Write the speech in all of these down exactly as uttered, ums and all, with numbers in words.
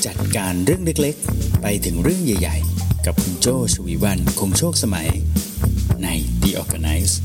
จัดการเรื่องเล็กๆไปถึงเรื่องใหญ่ๆกับคุณโจชวีวรรณคงโชคสมัยใน The Organize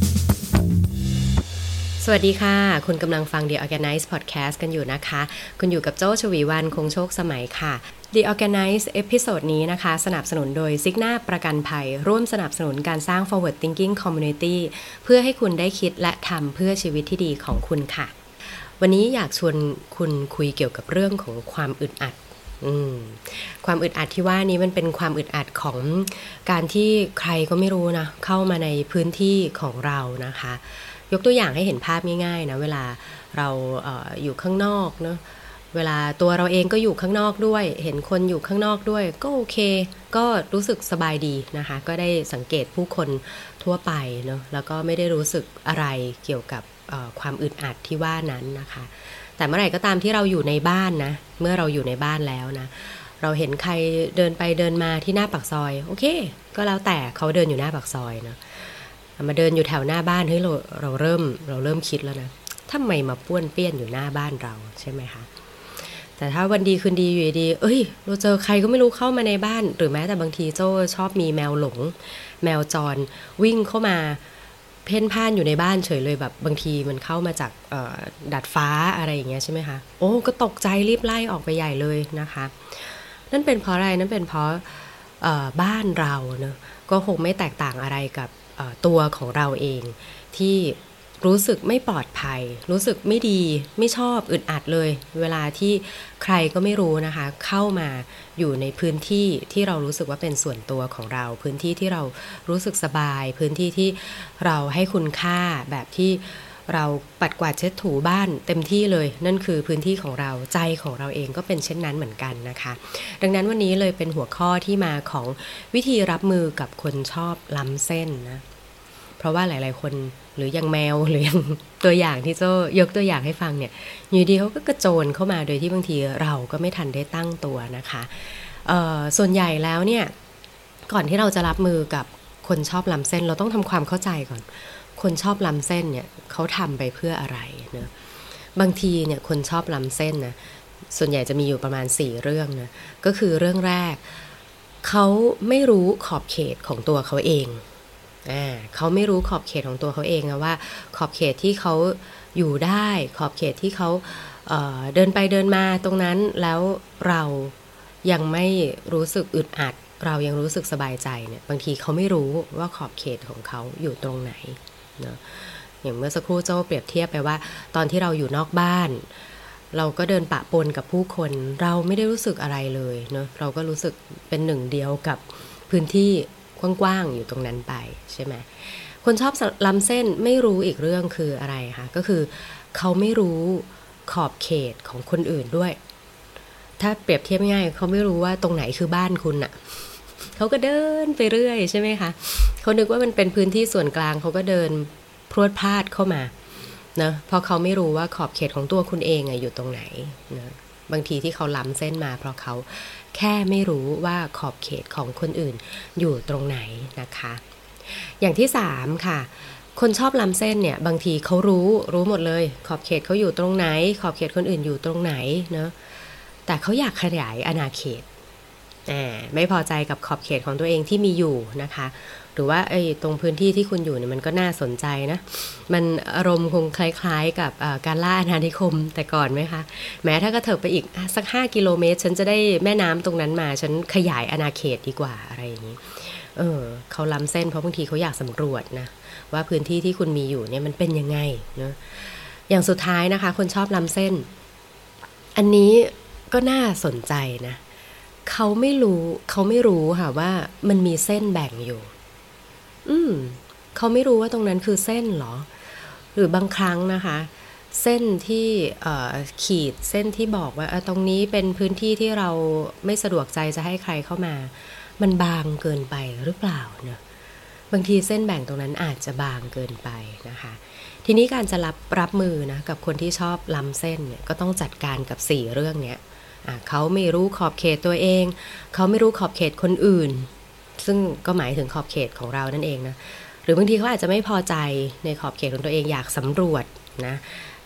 สวัสดีค่ะคุณกำลังฟัง The Organize Podcast กันอยู่นะคะคุณอยู่กับโจชวีวรรณคงโชคสมัยค่ะ The Organize เอพิโซดนี้นะคะสนับสนุนโดย Cigna ประกันภัยร่วมสนับสนุนการสร้าง Forward Thinking Community เพื่อให้คุณได้คิดและทำเพื่อชีวิตที่ดีของคุณค่ะวันนี้อยากชวนคุณคุยเกี่ยวกับเรื่องของความอึดอัดความอึดอัดที่ว่านี้มันเป็นความอึดอัดของการที่ใครก็ไม่รู้นะเข้ามาในพื้นที่ของเรานะคะยกตัวอย่างให้เห็นภาพง่ายๆนะเวลาเราเอ่ออยู่ข้างนอกเนาะเวลาตัวเราเองก็อยู่ข้างนอกด้วยเห็นคนอยู่ข้างนอกด้วยก็โอเคก็รู้สึกสบายดีนะคะก็ได้สังเกตผู้คนทั่วไปเนาะแล้วก็ไม่ได้รู้สึกอะไรเกี่ยวกับความอึดอัดที่ว่านั้นนะคะแต่เมื่อไหร่ก็ตามที่เราอยู่ในบ้านนะเมื่อเราอยู่ในบ้านแล้วนะเราเห็นใครเดินไปเดินมาที่หน้าปากซอยโอเคก็แล้วแต่เขาเดินอยู่หน้าปากซอยนะมาเดินอยู่แถวหน้าบ้านเฮ้ยเราเราเริ่มเราเริ่มคิดแล้วนะทำไมมาป้วนเปี้ยนอยู่หน้าบ้านเราใช่ไหมคะแต่ถ้าวันดีคืนดีอยู่ดีเอ้ยเราเจอใครก็ไม่รู้เข้ามาในบ้านหรือแม้แต่บางทีโจ้ชอบมีแมวหลงแมวจรวิ่งเข้ามาเพ่นพ่านอยู่ในบ้านเฉยเลยแบบบางทีมันเข้ามาจากดาดฟ้าอะไรอย่างเงี้ยใช่ไหมคะโอ้ก็ตกใจรีบไล่ออกไปใหญ่เลยนะคะนั่นเป็นเพราะอะไรนั่นเป็นเพราะบ้านเราเนอะก็คงไม่แตกต่างอะไรกับตัวของเราเองที่รู้สึกไม่ปลอดภัยรู้สึกไม่ดีไม่ชอบอึดอัดเลยเวลาที่ใครก็ไม่รู้นะคะเข้ามาอยู่ในพื้นที่ที่เรารู้สึกว่าเป็นส่วนตัวของเราพื้นที่ที่เรารู้สึกสบายพื้นที่ที่เราให้คุณค่าแบบที่เราปัดกวาดเช็ดถูบ้านเต็มที่เลยนั่นคือพื้นที่ของเราใจของเราเองก็เป็นเช่นนั้นเหมือนกันนะคะดังนั้นวันนี้เลยเป็นหัวข้อที่มาของวิธีรับมือกับคนชอบล้ำเส้นนะเพราะว่าหลายๆคนหรืออย่างแมวหรืออย่างตัวอย่างที่โจ้ยกตัวอย่างให้ฟังเนี่ยอยู่ดีเขาก็กระโจนเข้ามาโดยที่บางทีเราก็ไม่ทันได้ตั้งตัวนะคะเอ่อส่วนใหญ่แล้วเนี่ยก่อนที่เราจะรับมือกับคนชอบล้ำเส้นเราต้องทำความเข้าใจก่อนคนชอบล้ำเส้นเนี่ยเขาทำไปเพื่ออะไรเนะบางทีเนี่ยคนชอบล้ำเส้นนะส่วนใหญ่จะมีอยู่ประมาณสี่เรื่องนะก็คือเรื่องแรกเขาไม่รู้ขอบเขตของตัวเขาเองอ่าเขาไม่รู้ขอบเขตของตัวเขาเองนะว่าขอบเขตที่เขาอยู่ได้ขอบเขตที่เขาเอ่อเดินไปเดินมาตรงนั้นแล้วเรายังไม่รู้สึกอึดอัดเรายังรู้สึกสบายใจเนี่ยบางทีเขาไม่รู้ว่าขอบเขตของเขาอยู่ตรงไหนเนาะอย่างเมื่อสักครู่โจ้เปรียบเทียบไปว่าตอนที่เราอยู่นอกบ้านเราก็เดินปะปนกับผู้คนเราไม่ได้รู้สึกอะไรเลยเนาะเราก็รู้สึกเป็นหนึ่งเดียวกับพื้นที่กว้างๆอยู่ตรงนั้นไปใช่ไหมคนชอบล้ำเส้นไม่รู้อีกเรื่องคืออะไรคะก็คือเขาไม่รู้ขอบเขตของคนอื่นด้วยถ้าเปรียบเทียบง่ายเขาไม่รู้ว่าตรงไหนคือบ้านคุณอะเขาก็เดินไปเรื่อยใช่ไหมคะเขานึกว่ามันเป็นพื้นที่ส่วนกลางเขาก็เดินพรวดพลาดเข้ามานะเพราะเขาไม่รู้ว่าขอบเขตของตัวคุณเองอะอยู่ตรงไหนนะบางทีที่เขาล้ำเส้นมาเพราะเขาแค่ไม่รู้ว่าขอบเขตของคนอื่นอยู่ตรงไหนนะคะอย่างที่สามค่ะคนชอบล้ำเส้นเนี่ยบางทีเขารู้รู้หมดเลยขอบเขตเขาอยู่ตรงไหนขอบเขตคนอื่นอยู่ตรงไหนเนาะแต่เขาอยากขยายอาณาเขตไม่พอใจกับขอบเขตของตัวเองที่มีอยู่นะคะหรือว่าไอ้ตรงพื้นที่ที่คุณอยู่เนี่ยมันก็น่าสนใจนะมันอารมณ์คงคล้ายๆกับการล่าอาณานิคมแต่ก่อนไหมคะแม้ถ้ากระเถิบไปอีกสักห้ากิโลเมตรฉันจะได้แม่น้ำตรงนั้นมาฉันขยายอาณาเขตดีกว่าอะไรอย่างนี้เออเขาล้ำเส้นเพราะบางทีเขาอยากสำรวจนะว่าพื้นที่ที่คุณมีอยู่เนี่ยมันเป็นยังไงเนาะอย่างสุดท้ายนะคะคนชอบล้ำเส้นอันนี้ก็น่าสนใจนะเขาไม่รู้เขาไม่รู้ค่ะว่ามันมีเส้นแบ่งอยู่อืมเขาไม่รู้ว่าตรงนั้นคือเส้นหรอหรือบางครั้งนะคะเส้นที่ขีดเส้นที่บอกว่าตรงนี้เป็นพื้นที่ที่เราไม่สะดวกใจจะให้ใครเข้ามามันบางเกินไปหรือเปล่าเนอะบางทีเส้นแบ่งตรงนั้นอาจจะบางเกินไปนะคะทีนี้การจะรับรับมือนะกับคนที่ชอบล้ำเส้นเนี่ยก็ต้องจัดการกับสี่เรื่องเนี้ยเขาไม่รู้ขอบเขตตัวเองเขาไม่รู้ขอบเขตคนอื่นซึ่งก็หมายถึงขอบเขตของเรานั่นเองนะหรือบางทีเขาอาจจะไม่พอใจในขอบเขตของตัวเองอยากสำรวจนะ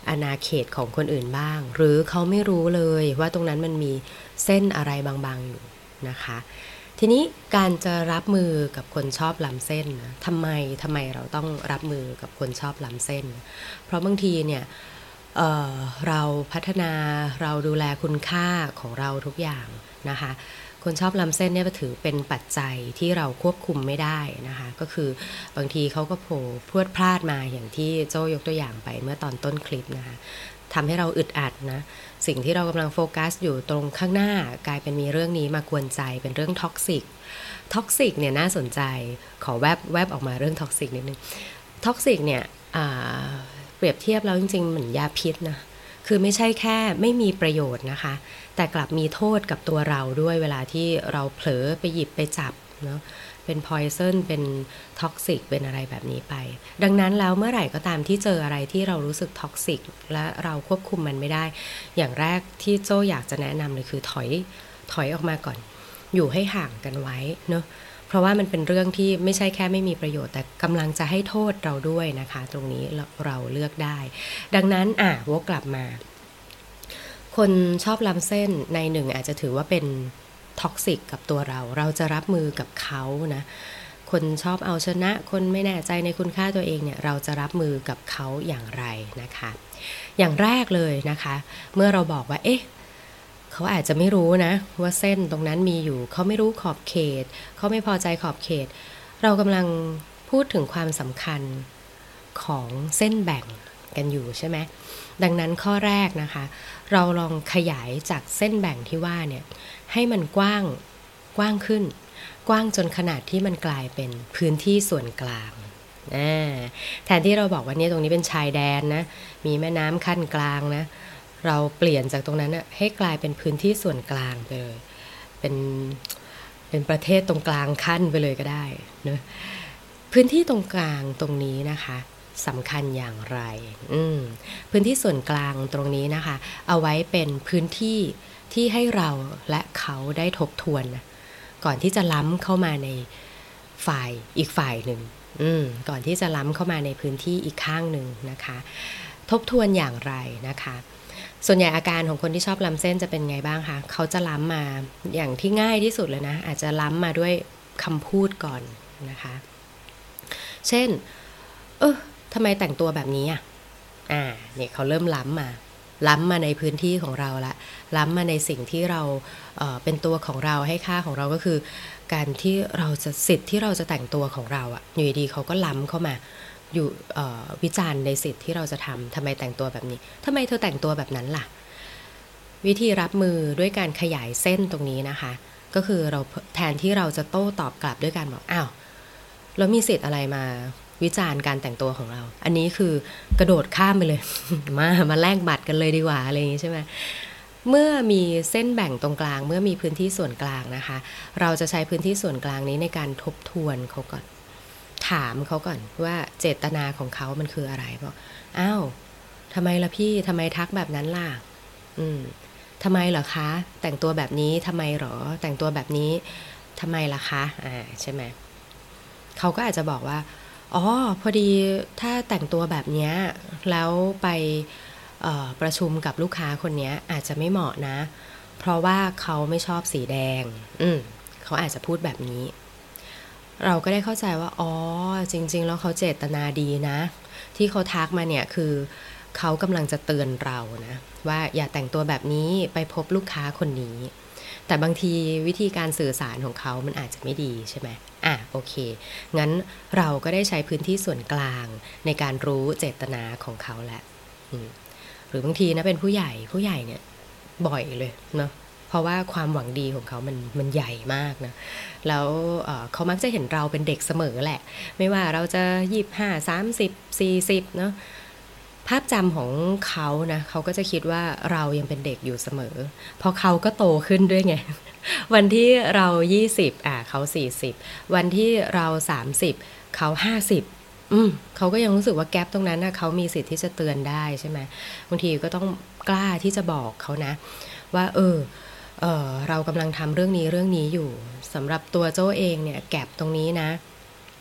อาณาเขตของคนอื่นบ้างหรือเขาไม่รู้เลยว่าตรงนั้นมันมีเส้นอะไรบางๆอยู่นะคะทีนี้การจะรับมือกับคนชอบล้ำเส้นนะทำไมทำไมเราต้องรับมือกับคนชอบล้ำเส้นเพราะบางทีเนี่ย เอ่อ เราพัฒนาเราดูแลคุณค่าของเราทุกอย่างนะคะคนชอบล้ำเส้นเนี่ยถือเป็นปัจจัยที่เราควบคุมไม่ได้นะคะก็คือบางทีเขาก็โผล่พรวดพลาดมาอย่างที่โจ้ยกตัวอย่างไปเมื่อตอนต้นคลิปนะคะทำให้เราอึดอัดนะสิ่งที่เรากำลังโฟกัสอยู่ตรงข้างหน้ากลายเป็นมีเรื่องนี้มากวนใจเป็นเรื่องท็อกซิกท็อกซิกเนี่ยน่าสนใจขอแวบแวบออกมาเรื่องท็อกซิกนิดนึงท็อกซิกเนี่ยเปรียบเทียบแล้วจริงๆเหมือนยาพิษนะคือไม่ใช่แค่ไม่มีประโยชน์นะคะแต่กลับมีโทษกับตัวเราด้วยเวลาที่เราเผลอไปหยิบไปจับเนาะเป็น poison เป็น toxic เป็นอะไรแบบนี้ไปดังนั้นแล้วเมื่อไหร่ก็ตามที่เจออะไรที่เรารู้สึก toxic และเราควบคุมมันไม่ได้อย่างแรกที่โจ้อยากจะแนะนำเลยคือถอยถอยออกมาก่อนอยู่ให้ห่างกันไว้เนาะเพราะว่ามันเป็นเรื่องที่ไม่ใช่แค่ไม่มีประโยชน์แต่กำลังจะให้โทษเราด้วยนะคะตรงนี้เราเลือกได้ดังนั้นอ่ะวกกลับมาคนชอบล้ำเส้นในหนึ่งอาจจะถือว่าเป็นท็อกซิกกับตัวเราเราจะรับมือกับเขานะคนชอบเอาชนะคนไม่แน่ใจในคุณค่าตัวเองเนี่ยเราจะรับมือกับเขาอย่างไรนะคะอย่างแรกเลยนะคะเมื่อเราบอกว่าเอ๊ะเขาอาจจะไม่รู้นะว่าเส้นตรงนั้นมีอยู่เขาไม่รู้ขอบเขตเขาไม่พอใจขอบเขตเรากำลังพูดถึงความสำคัญของเส้นแบ่งกันอยู่ใช่ไหมดังนั้นข้อแรกนะคะเราลองขยายจากเส้นแบ่งที่ว่าเนี่ยให้มันกว้างกว้างขึ้นกว้างจนขนาดที่มันกลายเป็นพื้นที่ส่วนกลางแทนที่เราบอกว่าเนี่ยตรงนี้เป็นชายแดนนะมีแม่น้ำขั้นกลางนะเราเปลี่ยนจากตรงนั้นนะให้กลายเป็นพื้นที่ส่วนกลางไปเลยเป็นเป็นประเทศตรงกลางขั้นไปเลยก็ได้นะพื้นที่ตรงกลางตรงนี้นะคะสำคัญอย่างไรพื้นที่ส่วนกลางตรงนี้นะคะเอาไว้เป็นพื้นที่ที่ให้เราและเขาได้ทบทวนนะก่อนที่จะล้ำเข้ามาในฝ่ายอีกฝ่ายหนึ่งก่อนที่จะล้ำเข้ามาในพื้นที่อีกข้างหนึ่งนะคะทบทวนอย่างไรนะคะส่วนใหญ่อาการของคนที่ชอบล้ำเส้นจะเป็นไงบ้างคะเขาจะล้ำมาอย่างที่ง่ายที่สุดเลยนะอาจจะล้ำมาด้วยคำพูดก่อนนะคะเช่นเออทำไมแต่งตัวแบบนี้อ่ะอ่าเนี่ยเขาเริ่มล้ำมาล้ำมาในพื้นที่ของเราละล้ำมาในสิ่งที่เราเอ่อเป็นตัวของเราให้ค่าของเราก็คือการที่เราจะสิทธิ์ที่เราจะแต่งตัวของเราอ่ะอยู่ดีเขาก็ล้ำเข้ามาอยู่วิจารณ์ในสิทธิ์ที่เราจะทำทำไมแต่งตัวแบบนี้ทำไมเธอแต่งตัวแบบนั้นล่ะวิธีรับมือด้วยการขยายเส้นตรงนี้นะคะก็คือเราแทนที่เราจะโต้ตอบกลับด้วยการบอกอ้าวแล้วมีสิทธิ์อะไรมาวิจารณ์การแต่งตัวของเราอันนี้คือกระโดดข้ามไปเลย มามาแลกบัตรกันเลยดีกว่าอะไรอย่างนี้ใช่ไหมเมื่อมีเส้นแบ่งตรงกลางเมื่อมีพื้นที่ส่วนกลางนะคะเราจะใช้พื้นที่ส่วนกลางนี้ในการทบทวนเขาก่อนถามเขาก่อนว่าเจตนาของเขามันคืออะไรบอกอ้าวทำไมล่ะพี่ทำไมทักแบบนั้นล่ะอืมทำไมเหรอคะแต่งตัวแบบนี้ทำไมหรอแต่งตัวแบบนี้ทำไมล่ะคะอ่าใช่ไหมเขาก็อาจจะบอกว่าอ๋อพอดีถ้าแต่งตัวแบบนี้แล้วไปประชุมกับลูกค้าคนนี้อาจจะไม่เหมาะนะเพราะว่าเขาไม่ชอบสีแดงอืมเขาอาจจะพูดแบบนี้เราก็ได้เข้าใจว่าอ๋อจริงๆแล้วเขาเจตนาดีนะที่เขาทักมาเนี่ยคือเขากำลังจะเตือนเรานะว่าอย่าแต่งตัวแบบนี้ไปพบลูกค้าคนนี้แต่บางทีวิธีการสื่อสารของเขามันอาจจะไม่ดีใช่ไหมอ่ะโอเคงั้นเราก็ได้ใช้พื้นที่ส่วนกลางในการรู้เจตนาของเขาแหละหรือบางทีนะเป็นผู้ใหญ่ผู้ใหญ่เนี่ยบ่อยเลยเนาะเพราะว่าความหวังดีของเขามันมันใหญ่มากนะแล้วเอ่อเขามักจะเห็นเราเป็นเด็กเสมอแหละไม่ว่าเราจะยี่สิบห้า สามสิบ สี่สิบเนาะภาพจำของเขานะเขาก็จะคิดว่าเรายังเป็นเด็กอยู่เสมอเพราะเขาก็โตขึ้นด้วยไงวันที่เรายี่สิบอ่ะเขาสี่สิบวันที่เราสามสิบเขาห้าสิบอืมเขาก็ยังรู้สึกว่าแกปตรงนั้นนะเขามีสิทธิ์ที่จะเตือนได้ใช่ไหมบางทีก็ต้องกล้าที่จะบอกเขานะว่าเออเออเรากำลังทำเรื่องนี้เรื่องนี้อยู่สำหรับตัวโจ้เองเนี่ยแกปตรงนี้นะ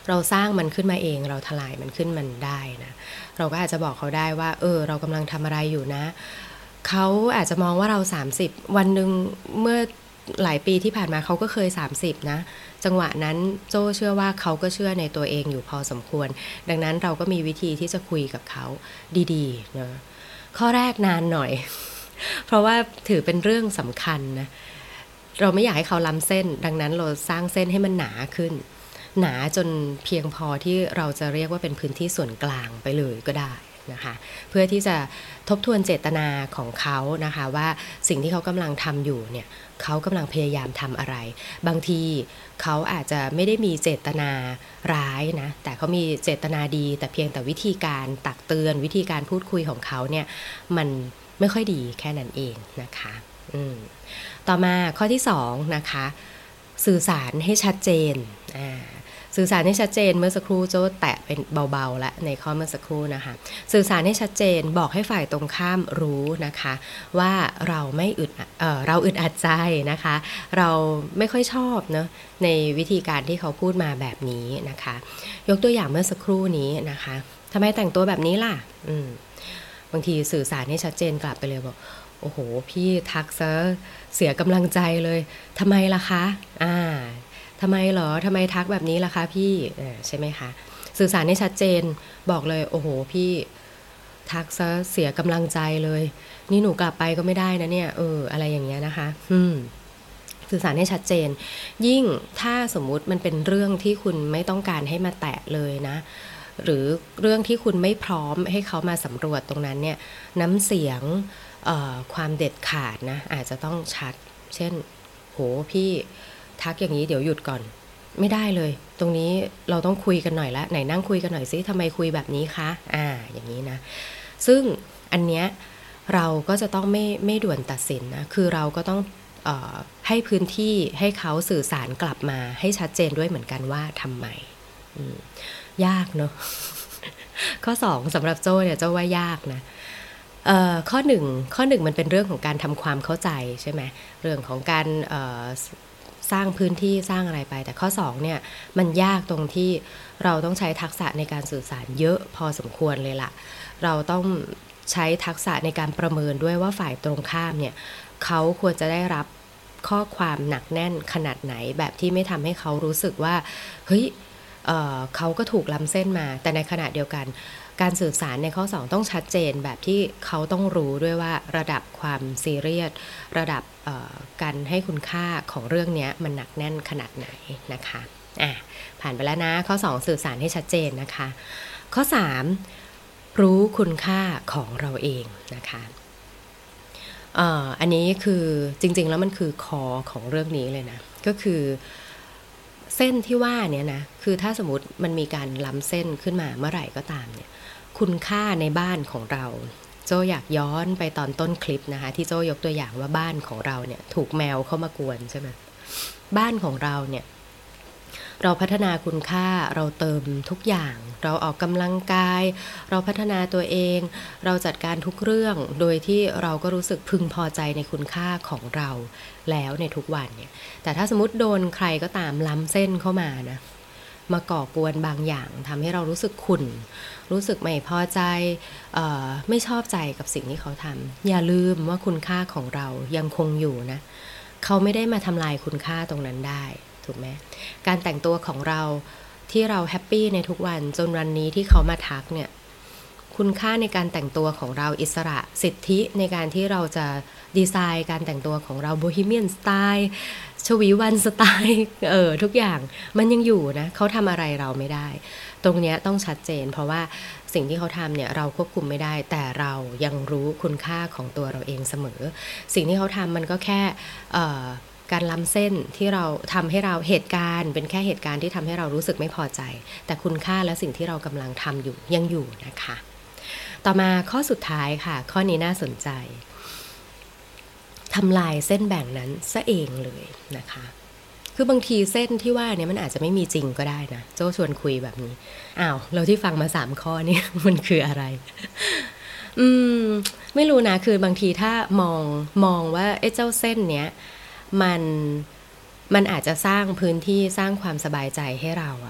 เราสร้างมันขึ้นมาเองเราทลายมันขึ้นมันได้นะเราก็อาจจะบอกเขาได้ว่าเออเรากำลังทำอะไรอยู่นะเขาอาจจะมองว่าเราสามสิบวันนึงเมื่อหลายปีที่ผ่านมาเขาก็เคยสามสิบนะจังหวะนั้นโจ้เชื่อว่าเขาก็เชื่อในตัวเองอยู่พอสมควรดังนั้นเราก็มีวิธีที่จะคุยกับเขาดีๆนะข้อแรกนานหน่อย เพราะว่าถือเป็นเรื่องสำคัญนะเราไม่อยากให้เขาล้ำเส้นดังนั้นเราสร้างเส้นให้มันหนาขึ้นหนาจนเพียงพอที่เราจะเรียกว่าเป็นพื้นที่ส่วนกลางไปเลยก็ได้นะคะเพื่อที่จะทบทวนเจตนาของเขานะคะว่าสิ่งที่เขากำลังทำอยู่เนี่ยเขากำลังพยายามทำอะไรบางทีเขาอาจจะไม่ได้มีเจตนาร้ายนะแต่เขามีเจตนาดีแต่เพียงแต่วิธีการตักเตือนวิธีการพูดคุยของเขาเนี่ยมันไม่ค่อยดีแค่นั้นเองนะคะอืมต่อมาข้อที่สองนะคะสื่อสารให้ชัดเจนอ่าสื่อสารให้ชัดเจนเมื่อสักครู่โจ้แตะเป็นเบาๆแล้วในข้อเมื่อสักครู่นะคะสื่อสารให้ชัดเจนบอกให้ฝ่ายตรงข้ามรู้นะคะว่าเราไม่อึดเอ่อเราอึดอัดใจนะคะเราไม่ค่อยชอบเนอะในวิธีการที่เขาพูดมาแบบนี้นะคะยกตัวอย่างเมื่อสักครู่นี้นะคะทำไมแต่งตัวแบบนี้ล่ะอืมบางทีสื่อสารให้ชัดเจนกลับไปเลยบอกโอ้โหพี่ทักซะเสียกำลังใจเลยทำไมล่ะคะอ่าทำไมเหรอทำไมทักแบบนี้ล่ะคะพี่ใช่ไหมคะสื่อสารให้ชัดเจนบอกเลยโอ้โหพี่ทักซะเสียกำลังใจเลยนี่หนูกลับไปก็ไม่ได้นะเนี่ยเอออะไรอย่างเงี้ยนะคะอืมสื่อสารให้ชัดเจนยิ่งถ้าสมมุติมันเป็นเรื่องที่คุณไม่ต้องการให้มาแตะเลยนะหรือเรื่องที่คุณไม่พร้อมให้เขามาสำรวจตรงนั้นเนี่ยน้ำเสียงความเด็ดขาดนะอาจจะต้องชัดเช่นโหพี่ทักอย่างนี้เดี๋ยวหยุดก่อนไม่ได้เลยตรงนี้เราต้องคุยกันหน่อยละไหนนั่งคุยกันหน่อยซิทำไมคุยแบบนี้คะอ่าอย่างนี้นะซึ่งอันเนี้ยเราก็จะต้องไม่ไม่ด่วนตัดสินนะคือเราก็ต้องเอ่อให้พื้นที่ให้เขาสื่อสารกลับมาให้ชัดเจนด้วยเหมือนกันว่าทำไมยากเนอะ ข้อสองสำหรับโจ้เนี่ยโจ้ว่ายากนะเอ่อข้อหนึ่งข้อหนึ่งมันเป็นเรื่องของการทำความเข้าใจใช่ไหมเรื่องของการเอ่อสร้างพื้นที่สร้างอะไรไปแต่ข้อสองเนี่ยมันยากตรงที่เราต้องใช้ทักษะในการสื่อสารเยอะพอสมควรเลยล่ะเราต้องใช้ทักษะในการประเมินด้วยว่าฝ่ายตรงข้ามเนี่ยเขาควรจะได้รับข้อความหนักแน่นขนาดไหนแบบที่ไม่ทำให้เขารู้สึกว่าเฮ้ย เอ่อ เขาก็ถูกล้ำเส้นมาแต่ในขณะเดียวกันการสื่อสารในข้อสองต้องชัดเจนแบบที่เขาต้องรู้ด้วยว่าระดับความซีเรียสระดับการให้คุณค่าของเรื่องนี้มันหนักแน่นขนาดไหนนะคะอ่ะผ่านไปแล้วนะข้อสองสื่อสารให้ชัดเจนนะคะข้อสามรู้คุณค่าของเราเองนะคะอ่าอันนี้คือจริงๆแล้วมันคือคอของเรื่องนี้เลยนะก็คือเส้นที่ว่าเนี่ยนะคือถ้าสมมติมันมีการล้ำเส้นขึ้นมาเมื่อไหร่ก็ตามเนี่ยคุณค่าในบ้านของเราโจอยากย้อนไปตอนต้นคลิปนะคะที่โจยกตัวอย่างว่าบ้านของเราเนี่ยถูกแมวเข้ามากวนใช่ไหมบ้านของเราเนี่ยเราพัฒนาคุณค่าเราเติมทุกอย่างเราออกกำลังกายเราพัฒนาตัวเองเราจัดการทุกเรื่องโดยที่เราก็รู้สึกพึงพอใจในคุณค่าของเราแล้วในทุกวันเนี่ยแต่ถ้าสมมติโดนใครก็ตามล้ำเส้นเข้ามานะมาก่อกวนบางอย่างทำให้เรารู้สึกขุ่นรู้สึกไม่พอใจเอ่อไม่ชอบใจกับสิ่งที่เขาทำอย่าลืมว่าคุณค่าของเรายังคงอยู่นะเขาไม่ได้มาทำลายคุณค่าตรงนั้นได้ถูกไหมการแต่งตัวของเราที่เราแฮปปี้ในทุกวันจนวันนี้ที่เขามาทักเนี่ยคุณค่าในการแต่งตัวของเราอิสระสิทธิในการที่เราจะดีไซน์การแต่งตัวของเราโบฮีเมียนสไตล์ชวีวันสไตล์เออทุกอย่างมันยังอยู่นะเขาทำอะไรเราไม่ได้ตรงนี้ต้องชัดเจนเพราะว่าสิ่งที่เขาทำเนี่ยเราควบคุมไม่ได้แต่เรายังรู้คุณค่าของตัวเราเองเสมอสิ่งที่เขาทำมันก็แค่เอ่อการล้ำเส้นที่เราทำให้เราเหตุการณ์เป็นแค่เหตุการณ์ที่ทำให้เรารู้สึกไม่พอใจแต่คุณค่าและสิ่งที่เรากำลังทำอยู่ยังอยู่นะคะต่อมาข้อสุดท้ายค่ะข้อนี้น่าสนใจทำลายเส้นแบ่งนั้นซะเองเลยนะคะคือบางทีเส้นที่ว่าเนี่ยมันอาจจะไม่มีจริงก็ได้นะโจ้ชวนคุยแบบนี้อ้าวเราที่ฟังมาสามข้อนี่ มันคืออะไรอืมไม่รู้นะคือบางทีถ้ามองมองว่าไอ้เจ้าเส้นเนี้ยมันมันอาจจะสร้างพื้นที่สร้างความสบายใจให้เราอะ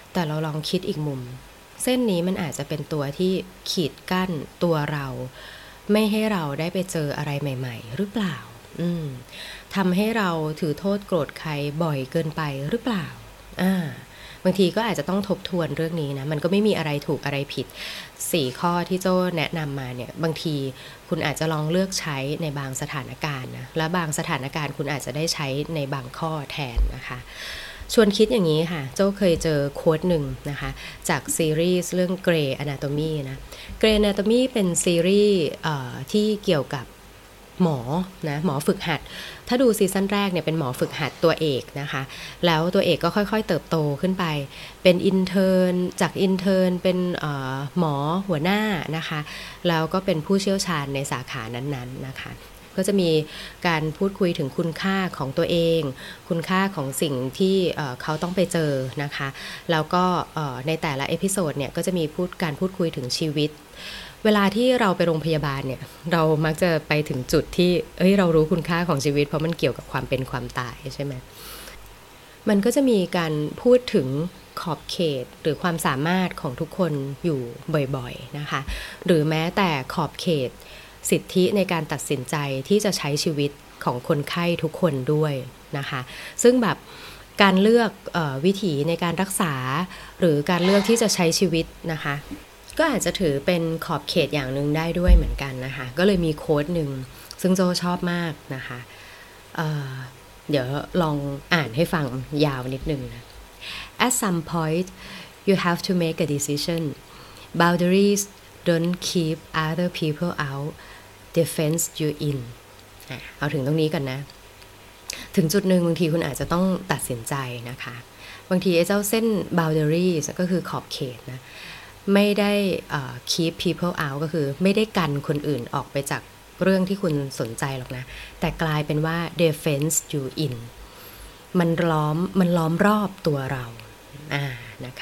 แต่เราลองคิดอีกมุมเส้นนี้มันอาจจะเป็นตัวที่ขีดกั้นตัวเราไม่ให้เราได้ไปเจออะไรใหม่ๆหรือเปล่าอืมทำให้เราถือโทษโกรธใครบ่อยเกินไปหรือเปล่าอ่าบางทีก็อาจจะต้องทบทวนเรื่องนี้นะมันก็ไม่มีอะไรถูกอะไรผิดสี่ข้อที่โจ้แนะนำมาเนี่ยบางทีคุณอาจจะลองเลือกใช้ในบางสถานการณ์นะและบางสถานการณ์คุณอาจจะได้ใช้ในบางข้อแทนนะคะชวนคิดอย่างนี้ค่ะโจ้เคยเจอโค้ดหนึ่งนะคะจากซีรีส์เรื่อง Grey Anatomy นะ Grey Anatomy เป็นซีรีส์ที่เกี่ยวกับหมอนะหมอฝึกหัดถ้าดูซีซั่นแรกเนี่ยเป็นหมอฝึกหัดตัวเอกนะคะแล้วตัวเอกก็ค่อยๆเติบโตขึ้นไปเป็นอินเทิร์นจากอินเทิร์นเป็นหมอหัวหน้านะคะแล้วก็เป็นผู้เชี่ยวชาญในสาขานั้นๆนะคะก็จะมีการพูดคุยถึงคุณค่าของตัวเองคุณค่าของสิ่งที่เขาต้องไปเจอนะคะแล้วก็ในแต่ละเอพิโซดเนี่ยก็จะมีพูดการพูดคุยถึงชีวิตเวลาที่เราไปโรงพยาบาลเนี่ยเรามักจะไปถึงจุดที่เอ้ยเรารู้คุณค่าของชีวิตเพราะมันเกี่ยวกับความเป็นความตายใช่ไหมมันก็จะมีการพูดถึงขอบเขตหรือความสามารถของทุกคนอยู่บ่อยๆนะคะหรือแม้แต่ขอบเขตสิทธิในการตัดสินใจที่จะใช้ชีวิตของคนไข้ทุกคนด้วยนะคะซึ่งแบบการเลือกเอ่อวิถีในการรักษาหรือการเลือกที่จะใช้ชีวิตนะคะก็อาจจะถือเป็นขอบเขตอย่างหนึ่งได้ด้วยเหมือนกันนะคะก็เลยมีโค้ดหนึ่งซึ่งโจชอบมากนะคะเอ่อเดี๋ยวลองอ่านให้ฟังยาวนิดนึงนะ At some point you have to make a decision boundaries don't keep other people out they fence you in เอาถึงตรงนี้กันนะถึงจุดหนึ่งบางทีคุณอาจจะต้องตัดสินใจนะคะบางทีไอ้เจ้าเส้น boundaries ก็คือขอบเขตนะไม่ได้ uh, keep people out ก็คือไม่ได้กันคนอื่นออกไปจากเรื่องที่คุณสนใจหรอกนะแต่กลายเป็นว่า they fence you in มันล้อมมันล้อมรอบตัวเราอ่านะคะ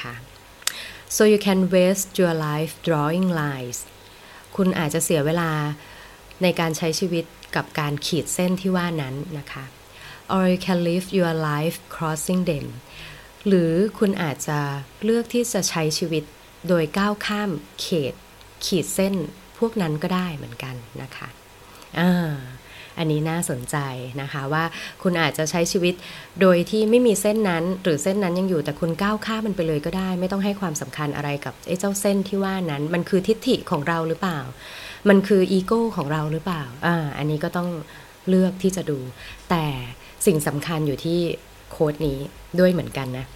so you can waste your life drawing lines คุณอาจจะเสียเวลาในการใช้ชีวิตกับการขีดเส้นที่ว่านั้นนะคะ or you can live your life crossing them หรือคุณอาจจะเลือกที่จะใช้ชีวิตโดยก้าวข้ามเขตขีดเส้นพวกนั้นก็ได้เหมือนกันนะคะอ่าอันนี้น่าสนใจนะคะว่าคุณอาจจะใช้ชีวิตโดยที่ไม่มีเส้นนั้นหรือเส้นนั้นยังอยู่แต่คุณก้าวข้ามมันไปเลยก็ได้ไม่ต้องให้ความสำคัญอะไรกับไอ้เจ้าเส้นที่ว่านั้นมันคือทิฏฐิของเราหรือเปล่ามันคืออีโก้ของเราหรือเปล่าอ่าอันนี้ก็ต้องเลือกที่จะดูแต่สิ่งสำคัญอยู่ที่โค้ดนี้ด้วยเหมือนกันนะ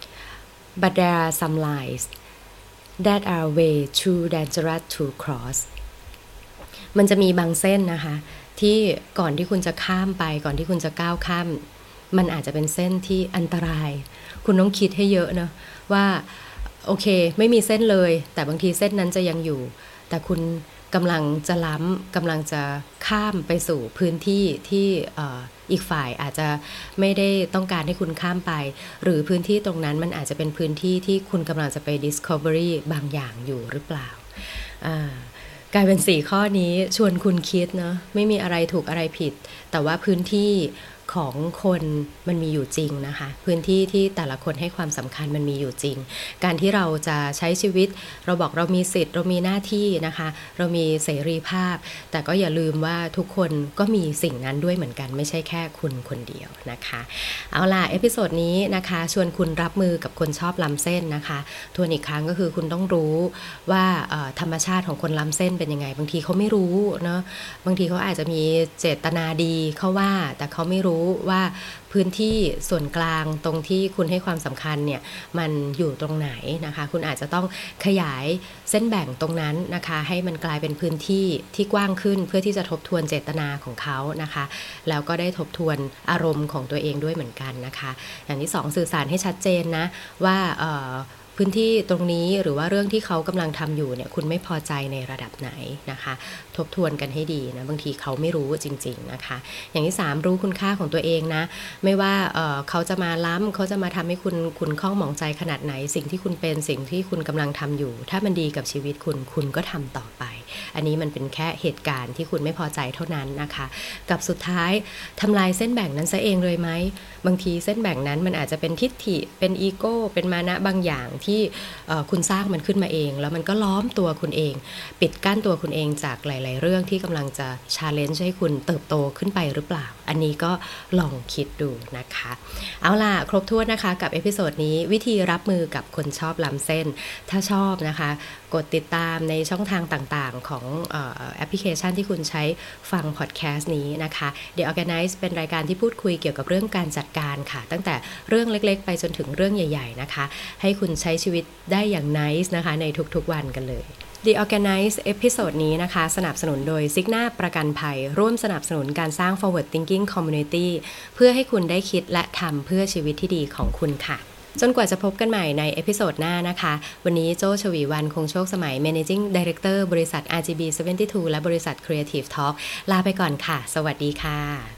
but there are some lines that are way too dangerous to cross มันจะมีบางเส้นนะคะที่ก่อนที่คุณจะข้ามไปก่อนที่คุณจะก้าวข้ามมันอาจจะเป็นเส้นที่อันตรายคุณต้องคิดให้เยอะนะว่าโอเคไม่มีเส้นเลยแต่บางทีเส้นนั้นจะยังอยู่แต่คุณกำลังจะล้ำกำลังจะข้ามไปสู่พื้นที่ที่อีกฝ่ายอาจจะไม่ได้ต้องการให้คุณข้ามไปหรือพื้นที่ตรงนั้นมันอาจจะเป็นพื้นที่ที่คุณกำลังจะไป discovery บางอย่างอยู่หรือเปล่ากลายเป็นสี่ข้อนี้ชวนคุณคิดเนาะไม่มีอะไรถูกอะไรผิดแต่ว่าพื้นที่ของคนมันมีอยู่จริงนะคะพื้นที่ที่แต่ละคนให้ความสำคัญมันมีอยู่จริงการที่เราจะใช้ชีวิตเราบอกเรามีสิทธิ์เรามีหน้าที่นะคะเรามีเสรีภาพแต่ก็อย่าลืมว่าทุกคนก็มีสิ่งนั้นด้วยเหมือนกันไม่ใช่แค่คุณคนเดียวนะคะเอาล่ะเอพิโซดนี้นะคะชวนคุณรับมือกับคนชอบล้ำเส้นนะคะทวนอีกครั้งก็คือคุณต้องรู้ว่าธรรมชาติของคนล้ำเส้นเป็นยังไงบางทีเขาไม่รู้เนาะบางทีเขาอาจจะมีเจตนาดีเขาว่าแต่เขาไม่รู้ว่าพื้นที่ส่วนกลางตรงที่คุณให้ความสำคัญเนี่ยมันอยู่ตรงไหนนะคะคุณอาจจะต้องขยายเส้นแบ่งตรงนั้นนะคะให้มันกลายเป็นพื้นที่ที่กว้างขึ้นเพื่อที่จะทบทวนเจตนาของเขานะคะแล้วก็ได้ทบทวนอารมณ์ของตัวเองด้วยเหมือนกันนะคะอย่างที่สองสื่อสารให้ชัดเจนนะว่าเอ่อพื้นที่ตรงนี้หรือว่าเรื่องที่เขากำลังทำอยู่เนี่ยคุณไม่พอใจในระดับไหนนะคะทบทวนกันให้ดีนะบางทีเขาไม่รู้จริงๆนะคะอย่างที่สามรู้คุณค่าของตัวเองนะไม่ว่า เอ่อ เขาจะมาล้ำเขาจะมาทำให้คุณคุณข้องหมองใจขนาดไหนสิ่งที่คุณเป็นสิ่งที่คุณกำลังทำอยู่ถ้ามันดีกับชีวิตคุณคุณก็ทำต่อไปอันนี้มันเป็นแค่เหตุการณ์ที่คุณไม่พอใจเท่านั้นนะคะกับสุดท้ายทำลายเส้นแบ่งนั้นซะเองเลยไหมบางทีเส้นแบ่งนั้นมันอาจจะเป็นทิฏฐิเป็นอีโก้เป็นมานะบางอย่างที่คุณสร้างมันขึ้นมาเองแล้วมันก็ล้อมตัวคุณเองปิดกั้นตัวคุณเองจากหลายๆเรื่องที่กำลังจะ challenge ให้คุณเติบโตขึ้นไปหรือเปล่าอันนี้ก็ลองคิดดูนะคะเอาล่ะครบถ้วนนะคะกับเอพิโซดนี้วิธีรับมือกับคนชอบล้ำเส้นถ้าชอบนะคะกดติดตามในช่องทางต่างๆของเอ่อแอปพลิเคชันที่คุณใช้ฟังพอดแคสต์นี้นะคะ The Organize เป็นรายการที่พูดคุยเกี่ยวกับเรื่องการจัดการค่ะตั้งแต่เรื่องเล็กๆไปจนถึงเรื่องใหญ่ๆนะคะให้คุณใช้ชีวิตได้อย่าง nice นะคะในทุกๆวันกันเลย The Organize เอพิโซดนี้นะคะสนับสนุนโดย Cigna ประกันภัยร่วมสนับสนุนการสร้าง Forward Thinking Community เพื่อให้คุณได้คิดและทำเพื่อชีวิตที่ดีของคุณค่ะจนกว่าจะพบกันใหม่ในเอพิโซดหน้านะคะวันนี้โจ้ชวีวรรณคงโชคสมัย Managing Director บริษัท อาร์ จี บี เจ็ดสิบสอง และบริษัท Creative Talk ลาไปก่อนค่ะสวัสดีค่ะ